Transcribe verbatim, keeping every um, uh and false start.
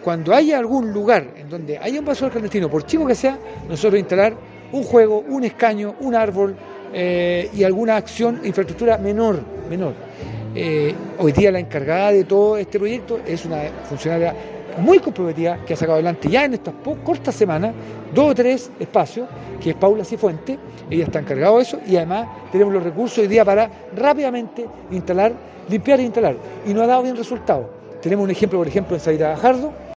cuando haya algún lugar en donde haya un basural clandestino, por chico que sea, nosotros instalar un juego, un escaño, un árbol eh, y alguna acción, infraestructura menor, menor. Eh, hoy día la encargada de todo este proyecto es una funcionaria muy comprometida que ha sacado adelante ya en estas cortas semanas dos o tres espacios, que es Paula Cifuentes. Ella está encargada de eso y además tenemos los recursos hoy día para rápidamente instalar, limpiar e instalar, y nos ha dado bien resultados. Tenemos un ejemplo, por ejemplo, en Saída Gajardo,